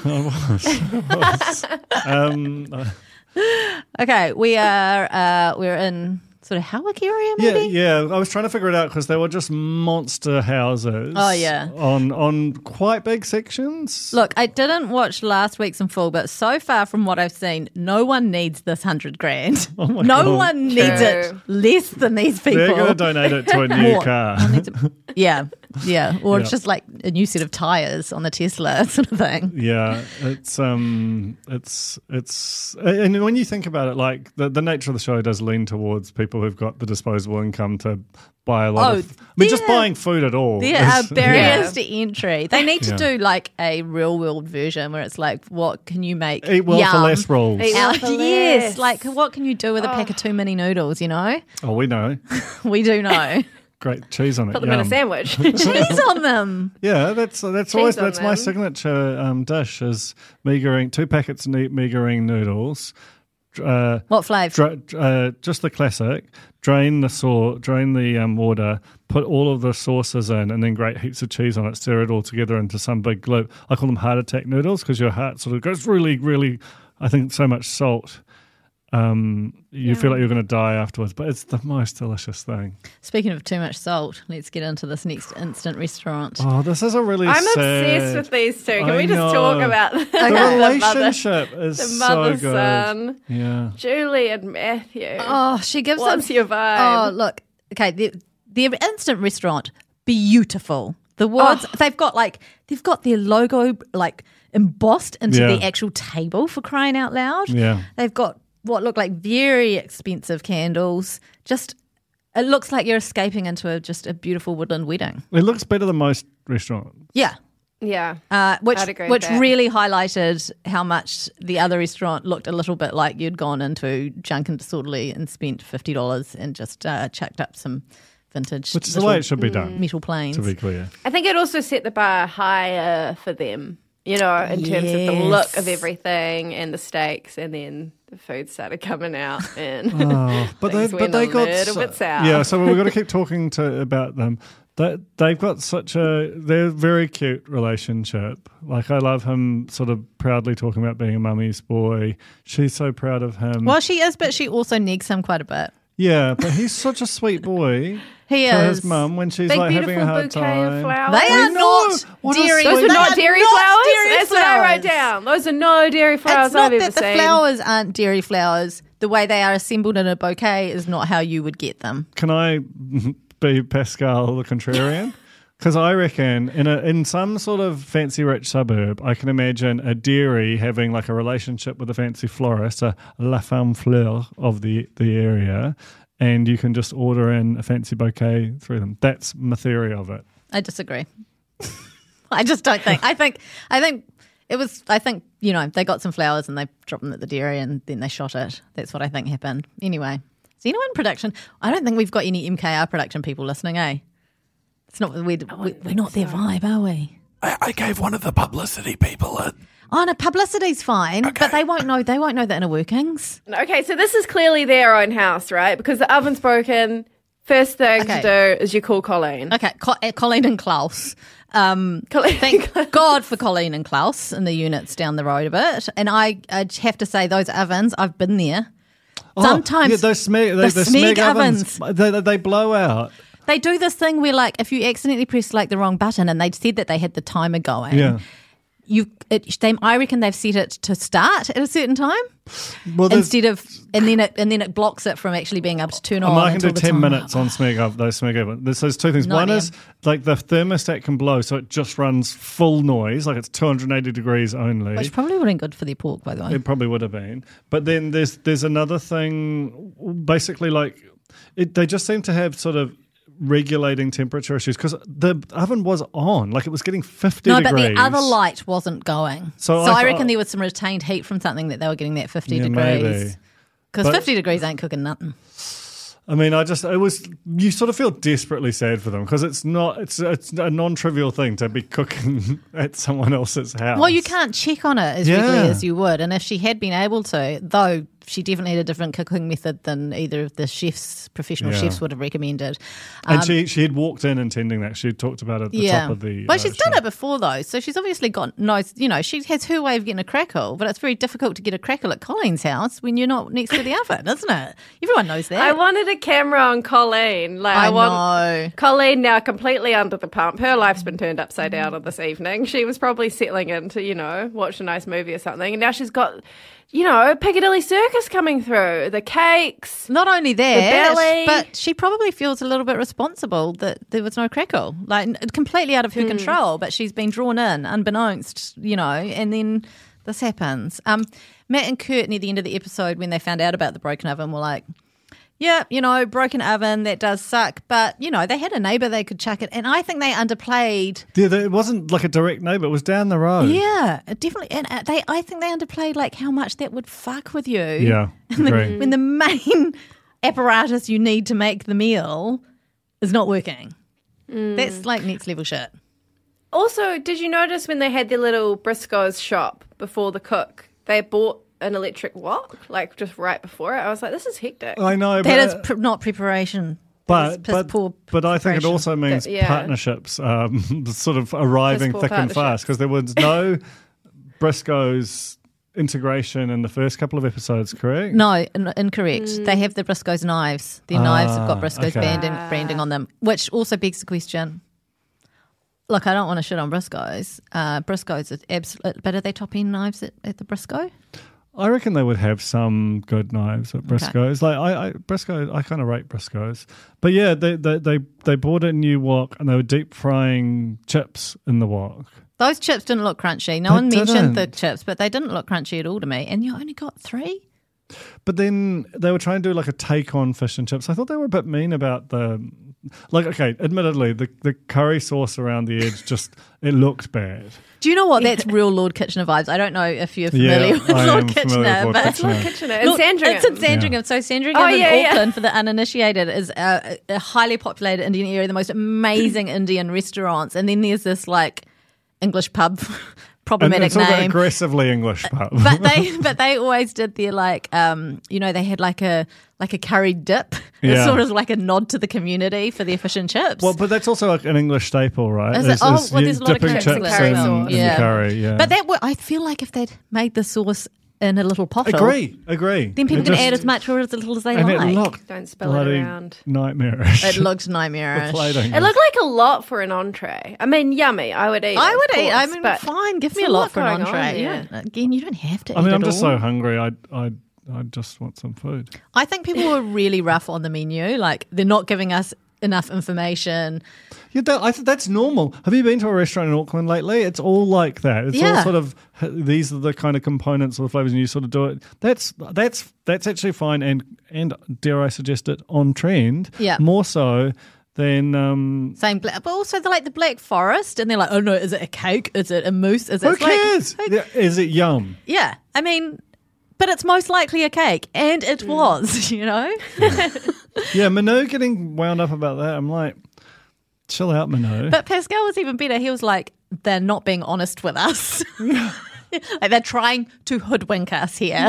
um, uh, Okay, we are. Uh, we're in sort of Howick area, yeah, maybe. yeah. I was trying to figure it out because they were just monster houses. Oh, yeah. on on quite big sections. Look, I didn't watch last week's in full, but so far from what I've seen, no one needs this hundred grand. Oh my no God. one needs it True. less than these people. They're going to donate it to a new More. car. Yeah, yeah, or Yeah. just like a new set of tires on the Tesla sort of thing. Yeah, it's um, it's it's, and when you think about it, like the, the nature of the show does lean towards people who've got the disposable income to buy a lot Oh, of. I mean, just there- buying food at all. There are is- barriers Yeah. to entry. They need to Yeah. do like a real world version where it's like, what can you make? Eat well for yum less rules. Eat out- well for yes, less. like what can you do with a pack of two mini noodles? You know, Oh, we know. we do know. Great cheese on it. Put them in a Yum. sandwich. Cheese on them. Yeah, that's that's always on that's my them. signature um, dish is meagering two packets of neat meagering noodles. Uh, What flavour? dra- uh, just the classic. Drain the sauce, drain the um, water, put all of the sauces in, and then grate heaps of cheese on it. Stir it all together into some big gloop. I call them heart attack noodles because your heart sort of goes really, really. I think so much salt. Um, you feel like you're going to die afterwards, but it's the most delicious thing. Speaking of too much salt, let's get into this next instant restaurant. Oh, this is a really. I'm sad, obsessed with these two. Can I we just know. talk about the, The the mother, relationship is the so mother good. son, Yeah. Julie and Matthew? Oh, she gives What's them. your vibe? Oh, look. Okay, the the instant restaurant, beautiful. The words Oh. they've got like they've got their logo like embossed into Yeah. the actual table for crying out loud. Yeah. They've got what look like very expensive candles. Just it looks like you're escaping into a just a beautiful woodland wedding. It looks better than most restaurants. Yeah. Yeah. Uh, which I'd agree with which that. really highlighted how much the other restaurant looked a little bit like you'd gone into Junk and Disorderly and spent fifty dollars and just uh, chucked up some vintage Which is the little way it should be done, metal planes. to be clear. I think it also set the bar higher for them, you know, in terms of the look Yes. of everything and the steaks, and then the food started coming out and Oh, but they, things but went they a got little so- bit sour. yeah. So we've got to keep talking to about them. That they've got such a they're a very cute relationship. Like I love him, sort of proudly talking about being a mummy's boy. She's so proud of him. Well, she is, but she also negs him quite a bit. Yeah, but he's such a sweet boy. He to is. his mum when she's Big like having beautiful a hard bouquet time. of flowers. They I are know. not What a dairy. sweet- Those are they not are dairy not flowers. dairy That's what I wrote flowers. down. Those are no dairy flowers It's not I've ever that the seen. flowers aren't dairy flowers. The way they are assembled in a bouquet is not how you would get them. Can I be Pascal the contrarian? Because I reckon in a in some sort of fancy rich suburb, I can imagine a dairy having like a relationship with a fancy florist, a la femme fleur of the, the area, and you can just order in a fancy bouquet through them. That's my theory of it. I disagree. I just don't think. I think. I think it was. I think you know they got some flowers and they dropped them at the dairy and then they shot it. That's what I think happened. Anyway, so you know in production, I don't think we've got any M K R production people listening. Eh? It's not. We're, we're, we're not their vibe, are we? I, I gave one of the publicity people a Oh no, publicity's fine, but they won't know. They won't know the inner workings. Okay, so this is clearly their own house, right? Because the oven's broken. First thing Okay. to do is you call Colleen. Okay, Co- uh, Colleen and Klaus. Um, Colleen thank and God for Colleen and Klaus in the units down the road a bit. And I, I have to say, those ovens, I've been there. Sometimes oh, yeah, those smeg, they, the the smeg smeg ovens, ovens. They, they, they blow out. they do this thing where, like, if you accidentally press like the wrong button, and they'd said that they had the timer going. Yeah. You, it, they, I reckon they've set it to start at a certain time Well, there's- instead of, and then it and then it blocks it from actually being able to turn Um, on. I can until do the ten timer. minutes on smeg oven, those smeg ovens. There's, there's two things. One Nightmare. is like the thermostat can blow, so it just runs full noise, like it's two hundred eighty degrees only. Which probably wouldn't be good for their pork, by the way. It probably would have been. But then there's there's another thing, basically like it, they just seem to have sort of regulating temperature issues because the oven was on, like it was getting fifty No, degrees. but the other light wasn't going. So So, I I, thought- reckon there was some retained heat from something that they were getting that fifty Yeah, degrees. maybe. Because But- fifty degrees ain't cooking nothing. I mean, I just it was you sort of feel desperately sad for them because it's not it's it's a non-trivial thing to be cooking at someone else's house. Well, you can't check on it as Yeah. regularly as you would. And if she had been able to, though she definitely had a different cooking method than either of the chefs, professional Yeah. chefs would have recommended. And Um, she she had walked in intending that. She talked about it at the yeah. top of the. But uh, she's done show. it before, though. So she's obviously got, knows, you know, she has her way of getting a crackle, but it's very difficult to get a crackle at Colleen's house when you're not next to the oven, isn't it? Everyone knows that. I wanted a camera on Colleen. Like I, I want know. Colleen now completely under the pump. Her life's been turned upside down on this evening. She was probably settling in to, you know, watch a nice movie or something. And now she's got, you know, Piccadilly Circus coming through. The cakes. Not only that, belly. but she probably feels a little bit responsible that there was no crackle, like n- completely out of her Hmm. control. But she's been drawn in, unbeknownst, you know, and then this happens. Um, Matt and Kurt near the end of the episode, when they found out about the broken oven, were like, "Yeah, you know, broken oven, that does suck." But you know, they had a neighbour they could chuck it, and I think they underplayed. Yeah, it wasn't like a direct neighbour. It was down the road. Yeah, definitely, and uh, they. I think they underplayed like how much that would fuck with you. Yeah, And the- agree. when the main apparatus you need to make the meal is not working. That's like next level shit. Also, did you notice when they had their little Briscoe's shop before the cook, they bought an electric wok, like just right before it? I was like, this is hectic. I know, That is but, pr- not preparation. but That is piss but, poor but I think it preparation. also means That- yeah. partnerships um, sort of arriving Piss poor thick and partnerships. fast because there was no Briscoe's integration in the first couple of episodes, correct? No, in- incorrect. They have the Briscoe's knives. Their knives have got Ah, Briscoe's okay. branding, branding on them, which also begs the question. Look, I don't want to shit on Briscoe's. Uh, Briscoe's is absolute, but are they top end knives at, at the Briscoe? I reckon they would have some good knives at Briscoe's. Like I, I Briscoe, I kind of rate Briscoe's. But yeah, they, they they they bought a new wok and they were deep frying chips in the wok. Those chips didn't look crunchy. No They one mentioned the didn't. chips, but they didn't look crunchy at all to me. And you only got three? But then they were trying to do like a take on fish and chips. I thought they were a bit mean about the, like, okay, admittedly, the, the curry sauce around the edge just, it looked bad. Do you know what? That's real Lord Kitchener vibes. I don't know if you're familiar Yeah, with I Lord am Kitchener, familiar with Lord but Kitchener. Lord Kitchener in Look, Sandringham. It's in Sandringham. So Sandringham Oh, in yeah, yeah. Auckland, for the uninitiated, is a, a highly populated Indian area, the most amazing Indian restaurants. And then there's this like English pub, And problematic it's all the name. aggressively English pub. But they, but they always did their like, um, you know, they had like a like a curry dip. It's Yeah. sort of like a nod to the community for their fish and chips. Well, but that's also like an English staple, right? Is it? Oh, well, you there's a lot of dipping chips chips in in, curry in sauce. the Yeah. curry, yeah. But that would, I feel like if they'd made the sauce in a little bottle, agree, agree. then people It can just- add as much or as little as they and like. it looked Don't spill it bloody around. nightmarish. It looked The nightmarish. plating. It looked like a lot for an entree. I mean, yummy. I would eat. I it, would of eat. I course, mean, but fine. Give me there's a a lot lot for an going on, entree. yeah. You don't, again, you don't have to. I eat mean, it I'm just all. so hungry. I, I, I just want some food. I think people were really rough on the menu. Like they're not giving us enough information. Yeah, that, I th- that's normal. Have you been to a restaurant in Auckland lately? It's all like that. It's all Yeah. sort of these are the kind of components or the flavors, and you sort of do it. That's that's that's actually fine, and and dare I suggest it on trend. Yeah. more so than um. Saying, black, but also they're like the Black Forest, and they're like, oh no, is it a cake? Is it a mousse? Is it Who it's like- cares? like- Yeah, is it yum? yeah, I mean, but it's most likely a cake, and it was, you know. Yeah, Manu getting wound up about that. I'm like, chill out, Manu. But Pascal was even better. He was like, they're not being honest with us. Like they're trying to hoodwink us here.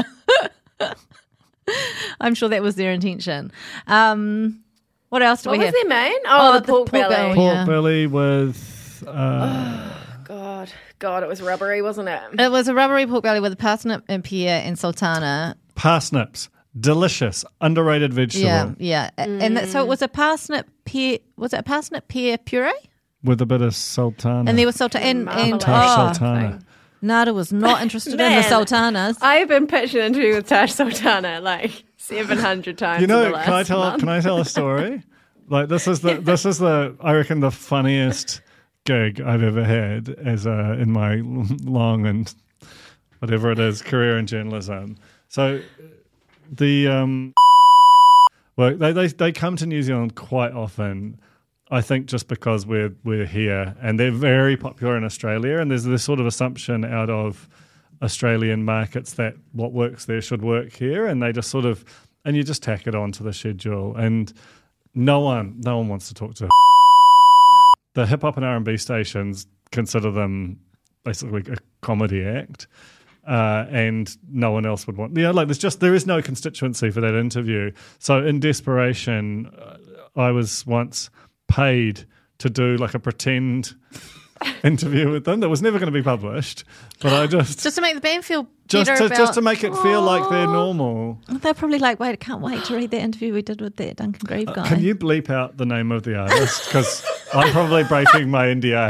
I'm sure that was their intention. Um, what else do what we was have? their main? Oh, Oh, the, the pork, pork belly. belly. Pork yeah. belly with uh, God, God, it was rubbery, wasn't it? It was a rubbery pork belly with a parsnip and pear and sultana. parsnips. Delicious, underrated vegetable Yeah, yeah. A- And that, so it was a parsnip pear. Was it a parsnip pear puree? with a bit of sultana. And there was sultana. And, and Marmalade. Taj oh, sultana. Nada was not interested in the Man. sultanas. I have been pitching an interview with Taj Sultana like seven hundred times. You in know, the last can I tell? month. Can I tell a story? Like this is the this is the I reckon the funniest gig I've ever had as a in my long and whatever it is career in journalism. So the um, well they they they come to New Zealand quite often. I think just because we're we're here and they're very popular in Australia, and there's this sort of assumption out of Australian markets that what works there should work here, and they just sort of and you just tack it onto the schedule, and no one no one wants to talk to the hip hop and R and B stations consider them basically a comedy act. Uh, and no one else would want. You know, like there's just there is no constituency for that interview. So in desperation, uh, I was once paid to do like a pretend interview with them that was never going to be published, but I just Just to make the band feel just better to about, just to make it feel like they're normal. They're probably like, wait, I can't wait to read that interview we did with that Duncan Grieve guy. Can you bleep out the name of the artist? Because I'm probably breaking my N D A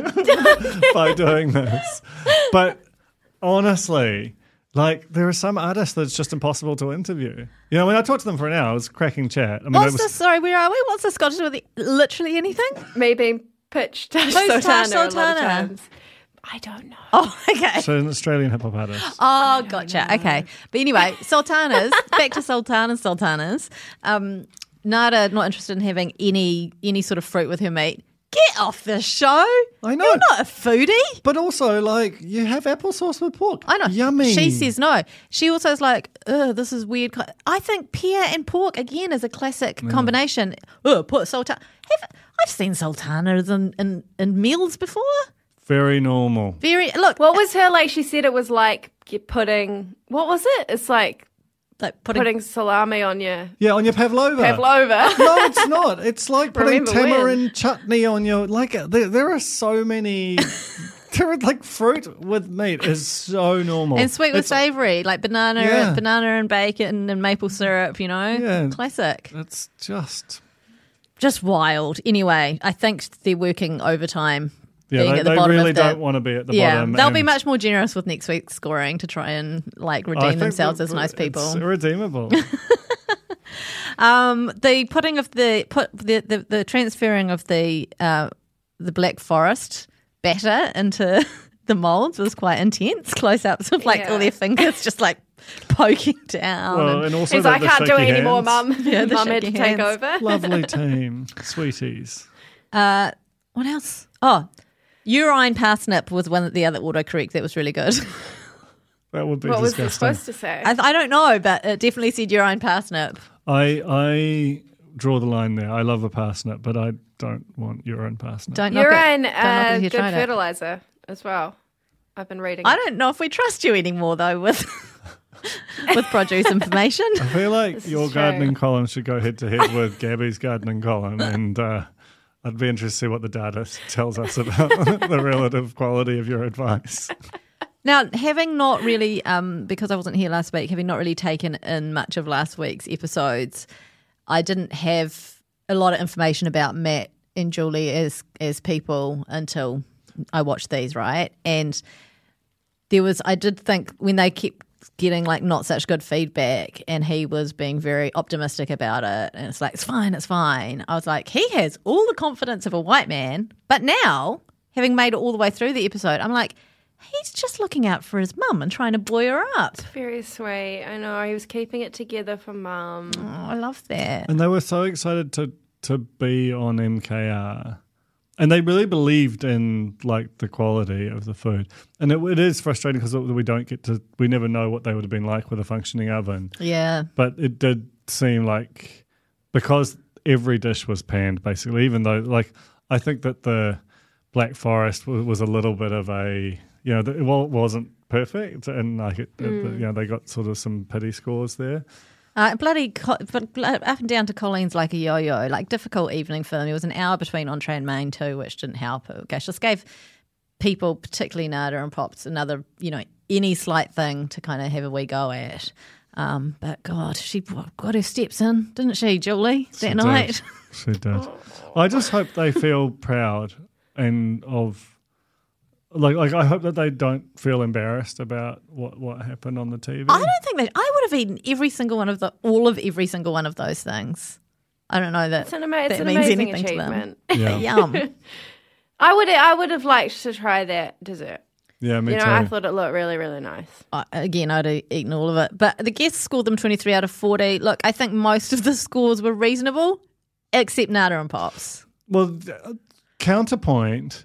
by doing this. But honestly, like there are some artists that's just impossible to interview. You know, when I talked to them for an hour, it was a cracking chat. I mean, What's it was, this? Sorry, where are we? What's the Scottish with the, literally anything? Me being pitched Taj Who's Taj Sultana a lot of Sultana? times. I don't know. Oh, okay. so an Australian hip hop artist. Oh, gotcha. Okay. But anyway, sultanas, back to sultanas, sultanas. Um, Nada not interested in having any any sort of fruit with her meat. Get off the show. I know. You're not a foodie. But also, like, you have applesauce with pork. I know. Yummy. She says no. She also is like, ugh, this is weird. co-" I think pear and pork, again, is a classic combination. Ugh, put sultana. Have, I've seen sultanas in, in, in meals before. Very normal. Very, look, What was her like? She said it was like you're putting. What was it? It's like like putting, putting salami on your Yeah, on your pavlova. pavlova. No, it's not. It's like putting Remember tamarind when? chutney on your like. There, there are so many. there are like fruit with meat is so normal. and sweet with It's- savoury, like banana, Yeah. banana and bacon and maple syrup, you know? Yeah. Classic. It's just Just wild. Anyway, I think they're working overtime. yeah. being They, at the they bottom really of the, don't want to be at the yeah, bottom. they'll be and much more generous with next week's scoring to try and like I redeem think themselves that as nice people. It's redeemable. Um, the putting of the put the, the, the transferring of the uh, the Black Forest batter into the molds was quite intense. Close ups of like Yeah. all their fingers, just like poking down. Well, and, and also He's the, like, the I can't do it shaky anymore, hands. Mum. Yeah, the Mum had to shaky take hands. over. Lovely team, sweeties. uh, what else? Oh, urine parsnip was one of the other autocorrect that was really good. That would be What was it disgusting. supposed to say? I, I don't know, but it definitely said urine parsnip. I I draw the line there. I love a parsnip, but I don't want urine parsnip. Don't knock Urine, it. Don't knock uh, it if you good tried it. fertilizer as well. I've been reading. I it. don't know if we trust you anymore, though, with with produce information. I feel like This your is true. gardening column should go head to head with Gabby's gardening column, and uh, I'd be interested to see what the data tells us about the relative quality of your advice. Now, having not really, um, because I wasn't here last week, having not really taken in much of last week's episodes, I didn't have a lot of information about Matt and Julie as as people until I watched these, right? And there was, I did think when they kept getting like not such good feedback and he was being very optimistic about it and it's like, it's fine, it's fine. I was like, he has all the confidence of a white man, but now, having made it all the way through the episode, I'm like, he's just looking out for his mum and trying to buoy her up. Very sweet. I know. He was keeping it together for Mum. Oh, I love that. And they were so excited to to be on M K R, and they really believed in like the quality of the food. And it, it is frustrating because we don't get to, we never know what they would have been like with a functioning oven. Yeah. But it did seem like, because every dish was panned basically, even though like I think that the Black Forest was, was a little bit of a, you know, it wa- wasn't perfect, and like it, it, you know, they got sort of some pity scores there. Uh, bloody, co- but bl- up and down to Colleen's like a yo-yo, like difficult evening for them. There was an hour between entree and main too, which didn't help. It gosh, just gave people, particularly Nada and Pops, another, you know, any slight thing to kind of have a wee go at. Um, but God, she got her steps in, didn't she, Julie, that She night? did. She did. I just hope they feel proud and of. Like, like I hope that they don't feel embarrassed about what, what happened on the T V. I don't think that I would have eaten every single one of the all of every single one of those things. I don't know that It's an, ama- it's that an means amazing anything to them. achievement. Yeah, Yum. I would I would have liked to try that dessert. yeah, me you know, too. I thought it looked really, really nice. I- Again, I'd have eaten all of it. But the guests scored them twenty-three out of forty. Look, I think most of the scores were reasonable, except Nada and Pops. Well, uh, counterpoint.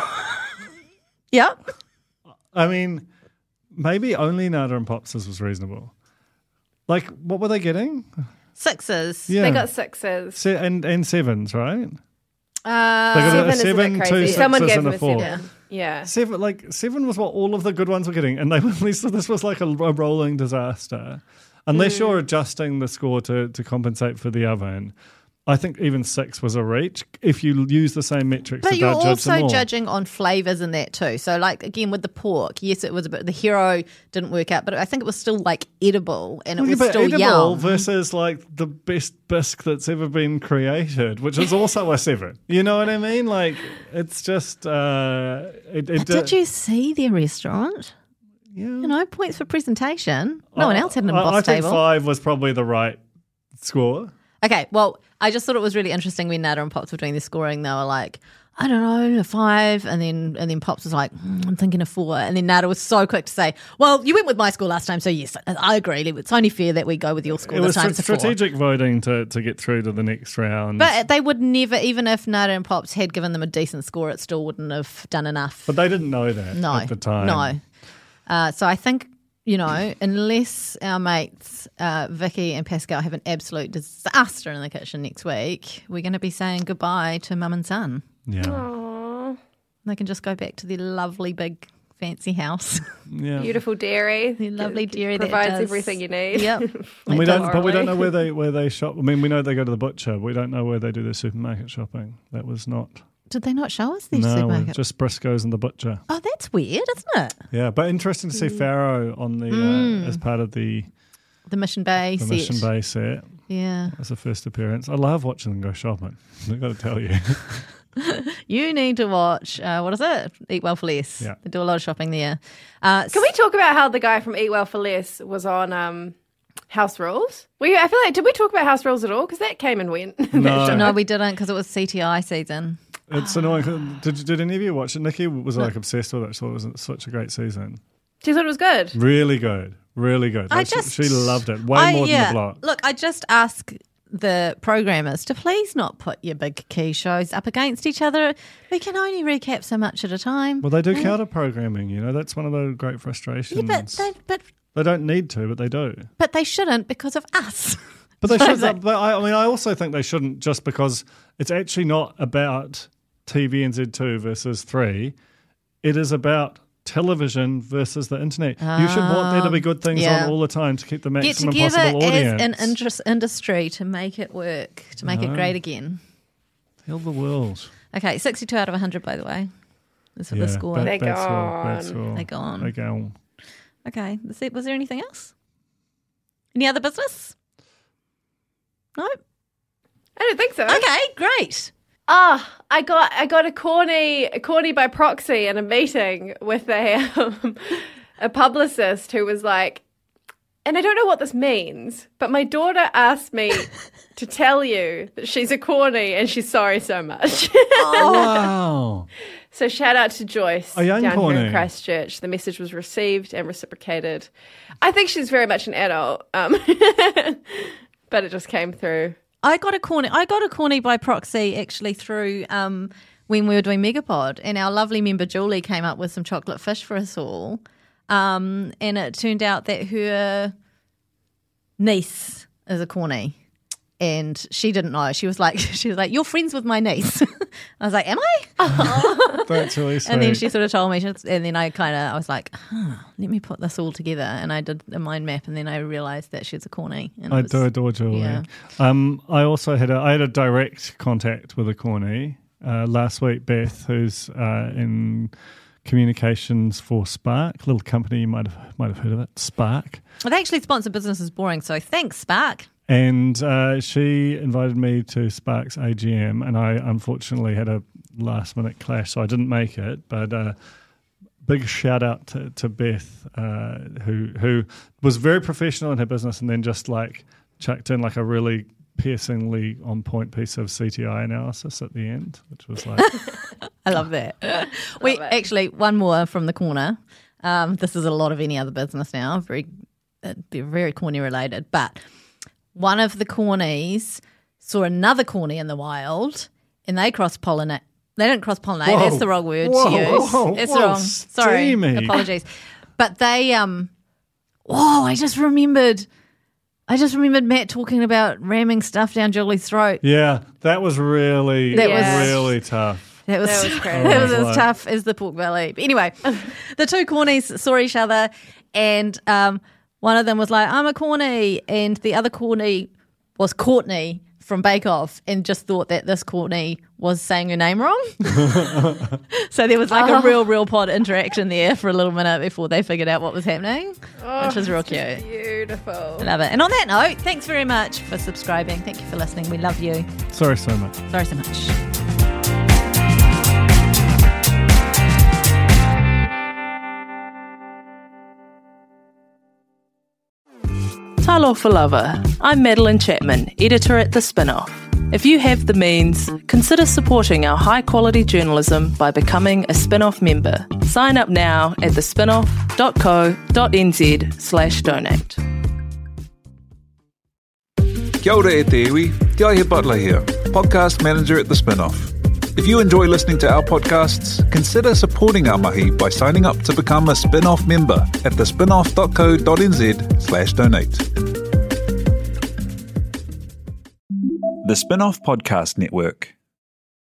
Yep. I mean, maybe only Nada and Pops's was reasonable. Like, what were they getting? Sixes. Yeah, They got sixes. Se- and and sevens, right? Uh, They got Seven a is a seven, bit two crazy. sixes, Someone gave and them a a four. seven. Yeah. Seven, like seven was what all of the good ones were getting, and they were at least this was like a, a rolling disaster. Unless Mm. you're adjusting the score to to compensate for the oven, I think even six was a reach if you use the same metrics. but to you're judge them also all. judging on flavours in that too. So, like, again, with the pork, yes, it was a bit, the hero didn't work out, but I think it was still, like, edible and it Well, yeah, was but still edible yum. versus like the best bisque that's ever been created, which is also a seven. You know what I mean? Like it's just. Uh, it, it But did you see their restaurant? Yeah. You know, points for presentation. No one else had an I, embossed I think table. five was probably the right score. Okay, well, I just thought it was really interesting when Nada and Pops were doing their scoring. They were like, I don't know, a five, and then and then Pops was like, mm, I'm thinking a four, and then Nada was so quick to say, well, you went with my score last time, so yes, I agree. It's only fair that we go with your score It this was time. stra- It's a four. strategic voting to, to get through to the next round. But they would never, even if Nada and Pops had given them a decent score, it still wouldn't have done enough. But they didn't know that no, at the time. no. Uh, so I think, you know, unless our mates uh, Vicky and Pascal have an absolute disaster in the kitchen next week, we're going to be saying goodbye to mum and son. Yeah. Aww. They can just go back to their lovely big fancy house. Yeah. Beautiful dairy. Their lovely dairy that provides does- everything you need. Yep. And we It don't, does. but we don't orally. know where they where they shop. I mean, we know they go to the butcher. We don't know where they do their supermarket shopping. That was not. Did they not show us their No, supermarket? just Briscoe's and the butcher. Oh, that's weird, isn't it? Yeah, but interesting to see Mm. Farrow on the uh, as part of the, The Mission Bay the set. Mission Bay set. Yeah. As a first appearance. I love watching them go shopping. I've got to tell you. You need to watch, uh, what is it? Eat Well for Less. Yeah. They do a lot of shopping there. Uh, Can we talk about how the guy from Eat Well for Less was on um, House Rules? We, I feel like, did we talk about House Rules at all? Because that came and went. that No. show. No, we didn't because it was C T I season. It's annoying. Did, did any of you watch it? Nikki was like obsessed with it. So it was such a great season. She thought it was good. Really good. Really good. I Like, she- just she loved it. Way I- more yeah. than the block. Look, I just ask the programmers to please not put your big key shows up against each other. We can only recap so much at a time. Well, they do counter programming, you know, that's one of the great frustrations. yeah, but they, but They don't need to, but they do. but they shouldn't because of us. But they That's what I'm should. saying. But I, I mean, I also think they shouldn't just because it's actually not about T V N Z two versus three. It is about television versus the internet. you should want there to be good things yeah. on all the time to keep the Get maximum together possible audience. as an interest industry to make it work, to make it great again. Heal the world. Okay, sixty-two out of one hundred, by the way. That's what Yeah, the score. that- They that's all. gone. That's all. They gone. They gone. Okay, was there, was there anything else? Any other business? No? I don't think so. Okay, great. Ah, I got I got a corny a corny by proxy in a meeting with a um, a publicist who was like, and I don't know what this means, but my daughter asked me to tell you that she's a corny and she's sorry so much. Wow. So shout out to Joyce A young down here corny. in Christchurch. The message was received and reciprocated. I think she's very much an adult, um, but it just came through. I got a corny. I got a corny by proxy actually through um, when we were doing Megapod, and our lovely member Julie came up with some chocolate fish for us all, um, and it turned out that her niece is a corny, and she didn't know. She was like, she was like, "You're friends with my niece." I was like, "Am I?" That's really sweet. And then she sort of told me, she- and then I kind of, I was like, huh, let me put this all together. And I did a mind map, and then I realised that she's a corny. And it I was- do adore Julie. yeah. Um, I also had a I had a direct contact with a corny uh, last week. Beth, who's uh, in communications for Spark, a little company you might have might have heard of it. Spark. Well, they actually sponsor Business is Boring, so thanks, Spark. And uh, she invited me to Spark's A G M, and I unfortunately had a last minute clash, so I didn't make it. But uh, big shout out to, to Beth, uh, who who was very professional in her business, and then just like chucked in like a really piercingly on point piece of C T I analysis at the end, which was like, I love that. Wait, actually, one more from the corner. Um, this is a lot of any other business now, very, uh, they're very corny related. But one of the cornies saw another corny in the wild, and they cross pollinate. They didn't cross pollinate. Whoa. That's the wrong word Whoa, to use. whoa, it's whoa, wrong. Sorry, steamy. apologies. But they, um, whoa! I just remembered. I just remembered Matt talking about ramming stuff down Julie's throat. yeah, that was really That was- really tough. That was, That was crazy. that was I was as like- tough as the pork belly. But anyway, the two cornies saw each other, and um, one of them was like, "I'm a corny," and the other corny was Courtney from Bake Off, and just thought that this Courtney was saying her name wrong. So there was like a real, real pod interaction there for a little minute before they figured out what was happening, which was real cute. Beautiful. Love it. And on that note, thanks very much for subscribing. Thank you for listening. We love you. Sorry so much. Sorry so much. Talo for Lover. I'm Madeline Chapman, editor at The Spinoff. If you have the means, consider supporting our high-quality journalism by becoming a Spinoff member. Sign up now at thespinoff.co.nz slash donate. Kia ora e te iwi, Te Aihe Butler here, podcast manager at The Spinoff. If you enjoy listening to our podcasts, consider supporting our mahi by signing up to become a Spinoff member at thespinoff.co.nz slash donate. The Spinoff Podcast Network.